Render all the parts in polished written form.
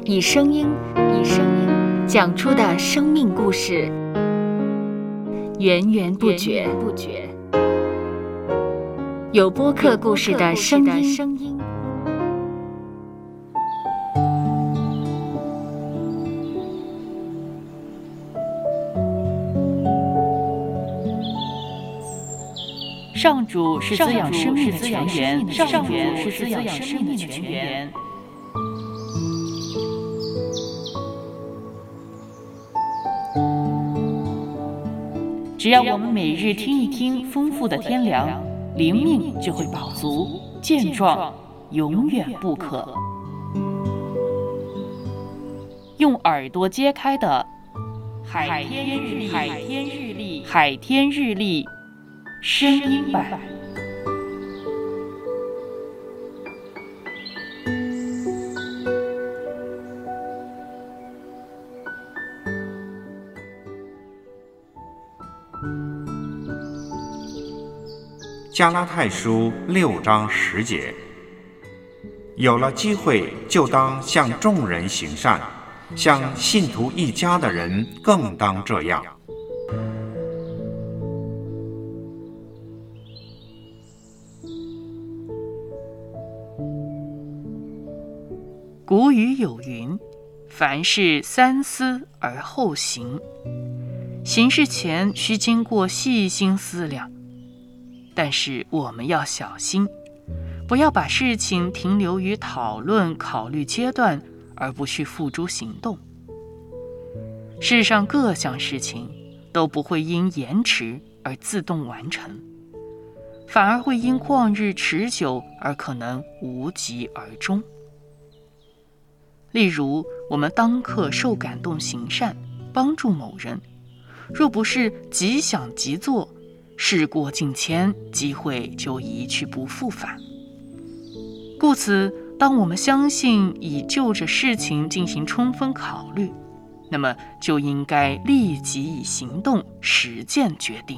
以声音讲出的生命故事，源源不绝。有播客故事的声音。 上主是滋养生命的泉源，上主是滋养生命的泉源。只要我们每日听一听丰富的天粮，灵命就会饱足健壮，永远不渴。用耳朵揭开的海天日历声音版。 加拉太书6章10节，有了机会就当向众人行善，像信徒一家的人更当这样。 古语有云：凡事三思而后行，行事前需经过细心思量。但是我们要小心，不要把事情停留于讨论考虑阶段，而不去付诸行动。世上各项事情都不会因延迟而自动完成，反而会因旷日持久而可能无疾而终。例如，我们当刻受感动行善，帮助某人，若不是即想即做，事过境迁，机会就一去不复返。故此，当我们相信已就着事情进行充分考虑，那么就应该立即以行动实践决定。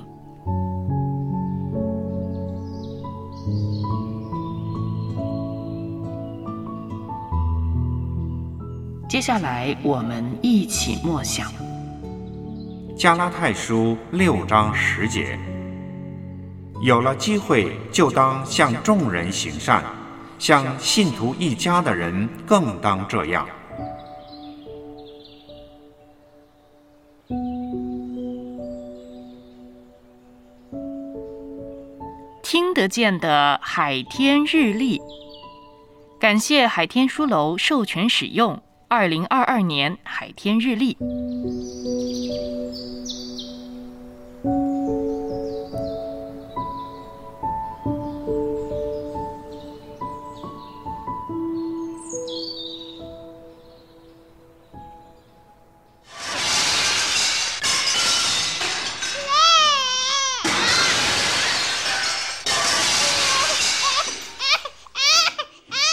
接下来我们一起默想加拉太书6章10节，有了机会就当向众人行善，像信徒一家的人更当这样。 听得见的海天日历，感谢海天书楼授权使用2022年海天日历。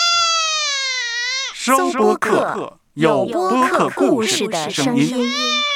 搜播客，有播客故事的声音。